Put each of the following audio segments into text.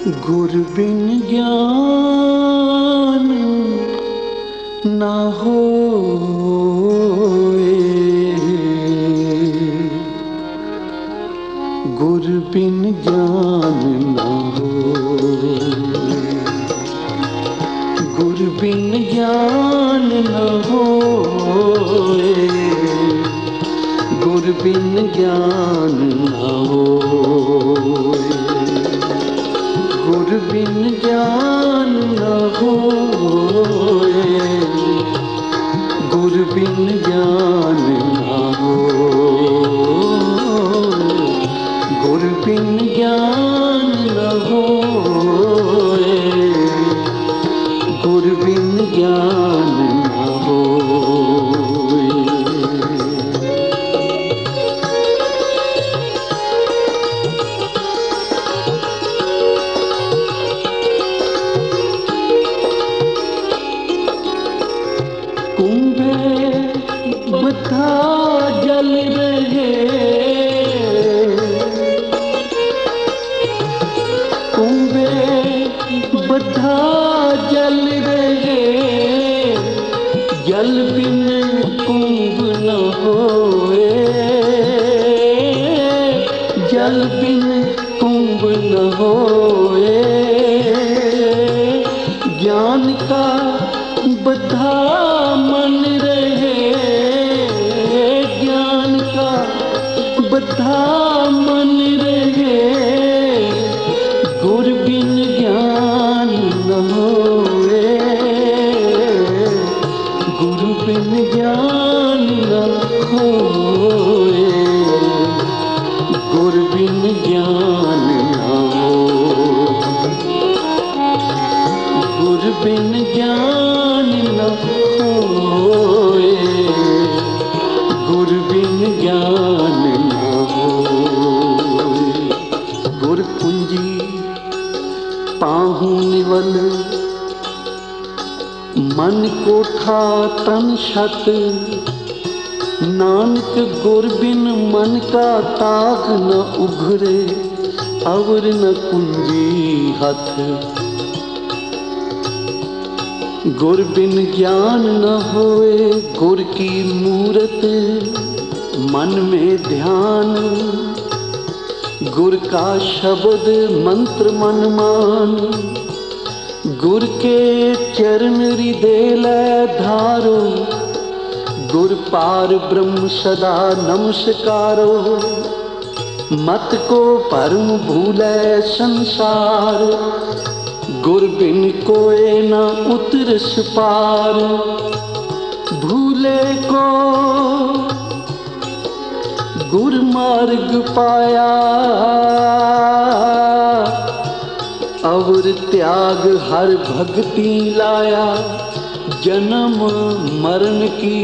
गुर बिन ज्ञान ना होए, गुर बिन ज्ञान ना होए, गुर बिन ज्ञान ना होए, गुर बिन ज्ञान ना होए, गुर बिन ज्ञान न होए, गुर बिन ज्ञान न होए, गुर बिन ज्ञान न होए, गुर बिन ज्ञान न होए। कुंभे बथा जल रहे, कुंभे बथा जल रहे, जल बिन कुंभ न होए, जल बिन कुंभ न होए, ज्ञान का बधा मन रहे, ज्ञान का बधा मन रहे, गुर बिन ज्ञान न होए, गुरु बिन ज्ञान न होए, गुर बिन ज्ञान न होए, गुर बिन ज्ञान न होए, गुर बिन ज्ञान न होए। गुर कुंजी पाहु निवल, मन कोठा तन छत, नानक गुर बिन मन का ताग न उघरे, अवर न कुंजी हथ, गुर बिन ज्ञान न होए, गुर की मूरत मन में ध्यान, गुर का शब्द मंत्र मन मान, गुर के चरण हृदय लै धारो, गुर पार ब्रह्म सदा नमस्कारो, मत को परम भूलै संसार, गुर बिन कोय न उतरस पार, भूले को गुर मार्ग पाया, अवर त्याग हर भक्ति लाया, जन्म मरण की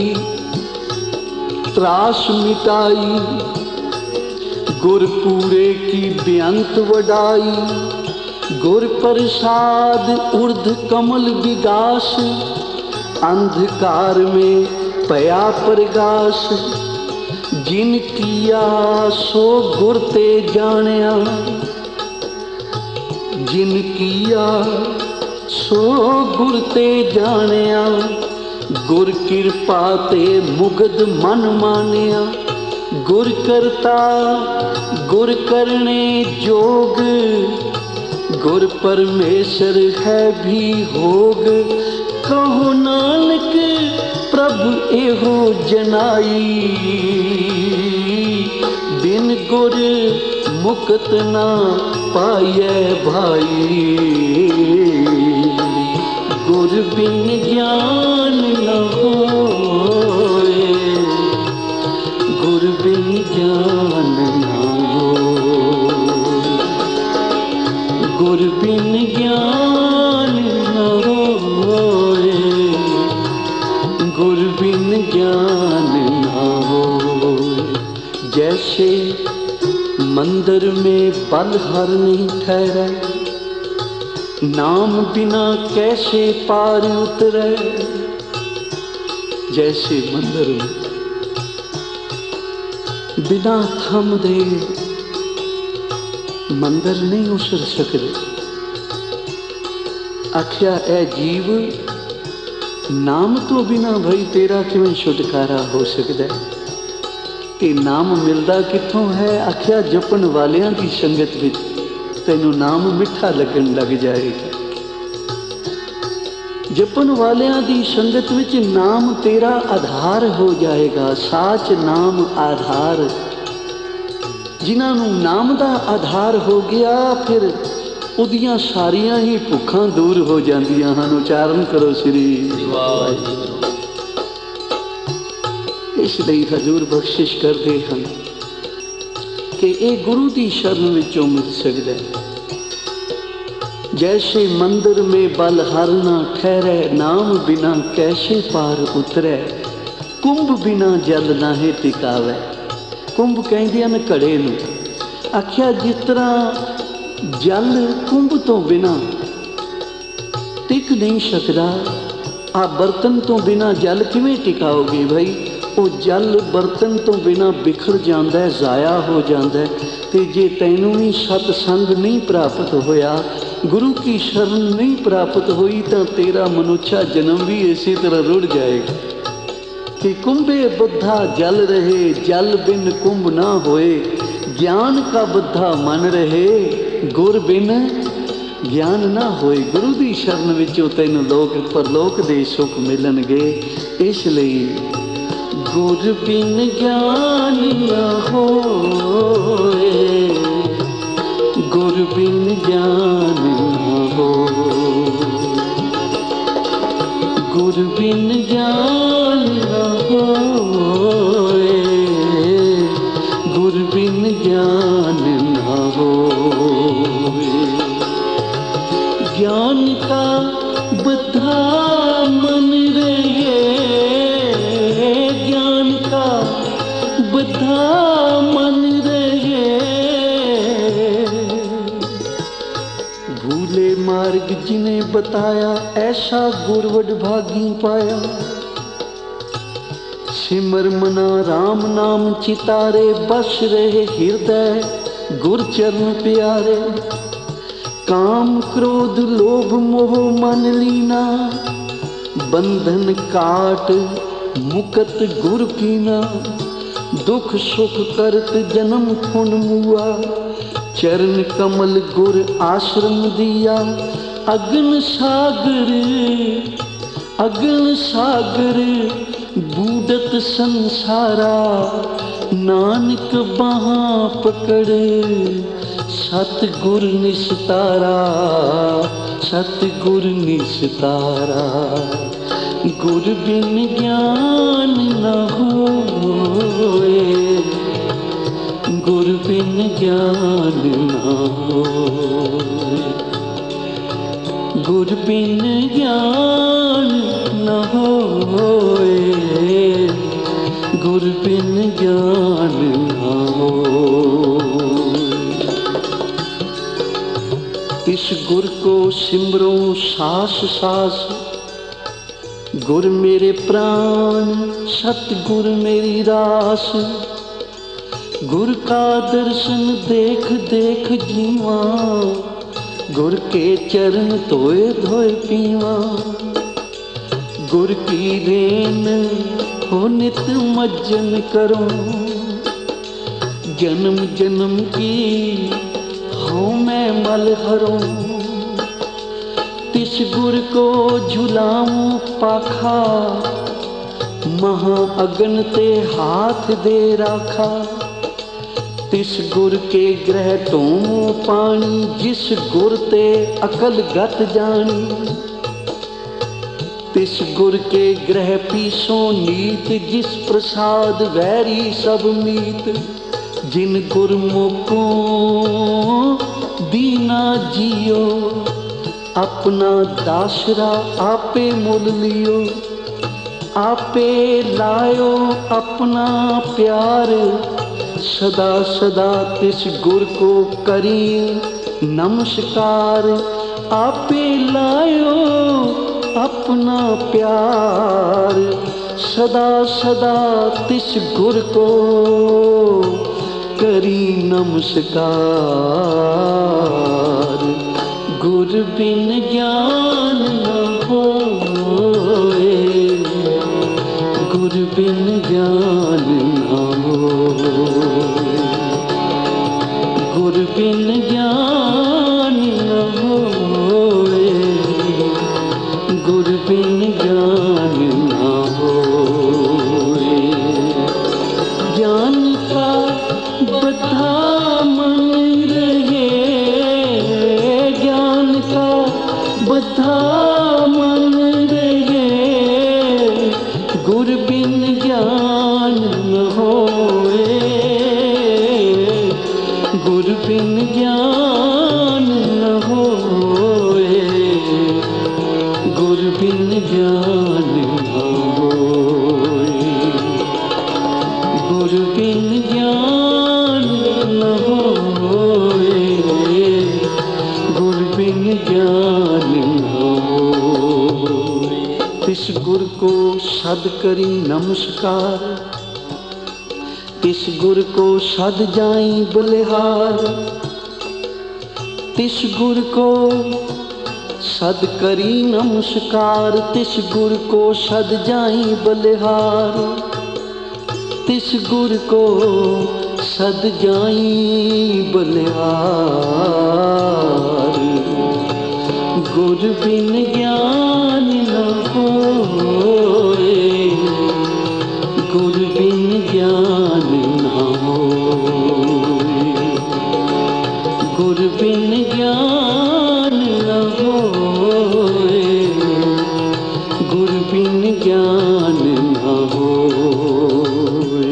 त्रास मिटाई, गुर पूरे की बेअंत वडाई, गुर प्रसाद उर्ध कमल विगास, अंधकार में पया प्रगास, जिन किया सो गुर ते जानिया, जिन किया सो गुर ते जानिया, गुर कृपा ते मुग्ध मन मानिया, गुर करता गुर करने जोग, गुर परमेश्वर है भी होग, कहो नानक प्रभु एहो जनाई, बिन गुर मुक्त ना पाए भाई, गुर बिन ज्ञान न होए, गुर बिन ज्ञान न होए, गुर बिन ज्ञान न होए, गुर बिन ज्ञान न होए। जैसे मंदिर में बलहर नहीं ठहरे, नाम बिना कैसे पार उतरे, जैसे मंदिर में बिना थम दे मंदिर नहीं उतर सकते, आख्या ए जीव नाम तो बिना भाई तेरा किवें छुटकारा हो सकता है। ते नाम मिलता कित्थों है? आख्या जपन वालियां की संगत विच तैनू नाम मिठा लगन लग जाएगा। जपन वालियां दी संगत विच नाम तेरा आधार हो जाएगा। साच नाम आधार। जिन्हां नू नाम दा आधार हो गया फिर उदियां सारियां ही भुखां दूर हो जांदियां हन। उचारण करो श्री वाहिगुरू। इसलिए हजूर बख्शिश करते हैं कि ये गुरु की शरण विचों मिल सकता है। जैसे मंदिर में बलहर ना ठहरे, नाम बिना कैसे पार उतरे। कुंभ बिना जल नाहे टिकावे। कुंभ कहते हैं घड़े नूं। आख्या जिस तरह जल कुंभ तो बिना टिक नहीं सकता, आ बर्तन तो बिना जल किवें टिकाओगे भाई? वो जल बर्तन तो बिना बिखर जाता है, ज़ाया हो जाता है। तो जे तैनू भी सतसंग नहीं प्राप्त होया, गुरु की शरण नहीं प्राप्त हुई, तो तेरा मनुष्य जन्म भी इसी तरह रुड़ जाएगा। कि कुंभे बुद्धा जल रहे, जल बिन कुंभ ना होए। ज्ञान का बुद्धा मन रहे, गुर बिन ज्ञान ना होए। गुरु की शरण विचों तैनू लोक परलोक दे सुख मिलणगे। इसलिए गुर बिन ज्ञान ना होए, गुर बिन ज्ञान ना हो, गुर बिन ज्ञान ना होए, गुर बिन ज्ञान ना होए। ज्ञान का बुद्धा मन रहे, ज्ञान का बुद्धा मन रहे। भूले मार्ग जिन्हें बताया, ऐसा गुरवड भागी पाया। सिमर मना राम नाम चितारे, बस रहे हृदय गुर चरण प्यारे। काम क्रोध लोभ मोह मन लीना, बंधन काट मुकत गुर कीना। दुख सुख करत जन्म थुन मुआ, चरण कमल गुर आश्रम दिया। अगन सागर, अगन सागर बूढ़त संसारा। नानक बाहां पकड़ सतगुर निस्तारा, सतगुर निस्तारा। गुर बिन ज्ञान न होए, गुर बिन ज्ञान न होए, गुर बिन ज्ञान न होए, गुर बिन ज्ञान न होए। इस गुर को सिमरो सास सास, गुर मेरे प्राण सतगुर मेरी रास। गुर का दर्शन देख देख जीवा, गुर के चरण धोए धोए पीवा। गुर की रेन हो नित मज्जन करो, जन्म जन्म की हूँ मैं मल हरूँ। तिस गुर को झुलाऊं पाखा, महा अगन ते हाथ दे राखा। तिस गुर के ग्रह ढोऊं पानी, जिस गुर ते अकल गत जानी। तिस गुर के ग्रह पीसों नीत, जिस प्रसाद वैरी सब मीत। जिन गुरमुखों दीना जियो, अपना दासरा आपे मोल लियो। आपे लायो अपना प्यार, सदा सदा तिस गुर को करी नमस्कार। आपे लायो अपना प्यार, सदा सदा तिस गुर को करी नमस्कार। गुर गुर बिन ज्ञान न होए, गुर बिन ज्ञान न होए, गुर बिन ज्ञान न होए, गुर बिन ज्ञान न होए। ज्ञान का बता मन रहे, ज्ञान का बता मन रहे, गुर बिन ज्ञान न होए, गुर बिन ज्ञान न होए, गुर बिन ज्ञान न होए, गुर बिन ज्ञान न होए, गुर बिन ज्ञान न होए। तिस गुर को सद करी नमस्कार, तिस गुर को सद जाई बलिहार, तिस गुर को सद करी नमस्कार, तिस गुर को सद जाई बलिहार, तिस गुर को सद जाई बलिहार। गुर बिन ज्ञान न होए, गुर बिन ज्ञान न होए, गुर बिन ज्ञान न होए, गुर बिन ज्ञान न होए।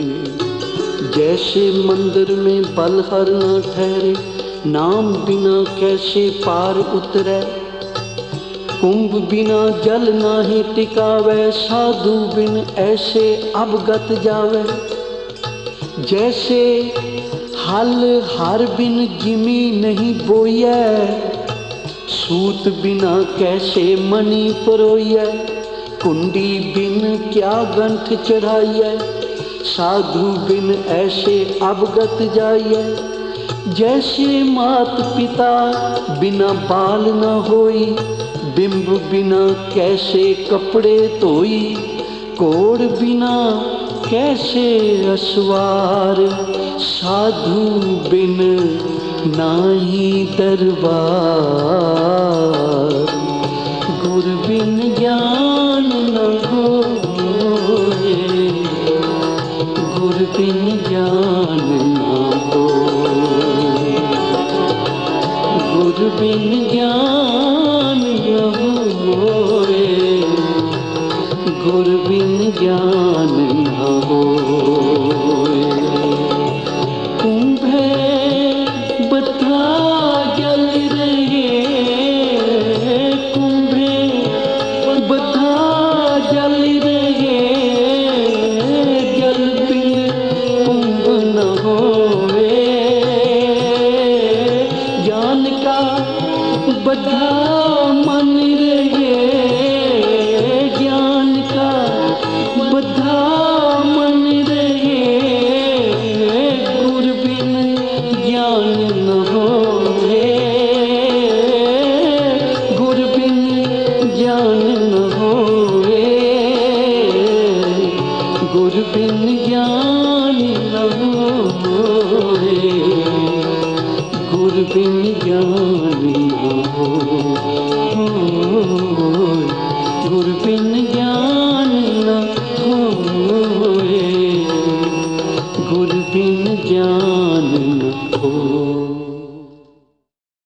जैसे मंदिर में बलहर न ठहरे, नाम बिना कैसे पार उतरे, कुंभ बिना जल नाही टिकावे, साधु बिन ऐसे अवगत जावे। जैसे हल हर बिन जिमी नहीं बोइए, सूत बिना कैसे मणि परोइए, कुंडी बिन क्या गंठ चढ़ाइए, साधु बिन ऐसे अवगत जाइए। जैसे मात पिता बिना बाल न होई, बिंब बिना कैसे कपड़े धोई, कोड़ बिना कैसे असवार, साधु बिन नाही दरबार। गुर बिन ज्ञान न होए, गुर बिन ज्ञान न होए, गुर बिन ज्ञान न होए, गुर बिन ज्ञान न होए। कुंभे बता जल रहे, कुंभे बता जल रहे, जल बिन कुंभ न होए। ज्ञान का बधा मन रहे, ज्ञान का बधा मन रहे, गुर बिन ज्ञान न होए, गुर बिन ज्ञान न होए, गुर बिन ज्ञान न होए, गुर बिन ज्ञान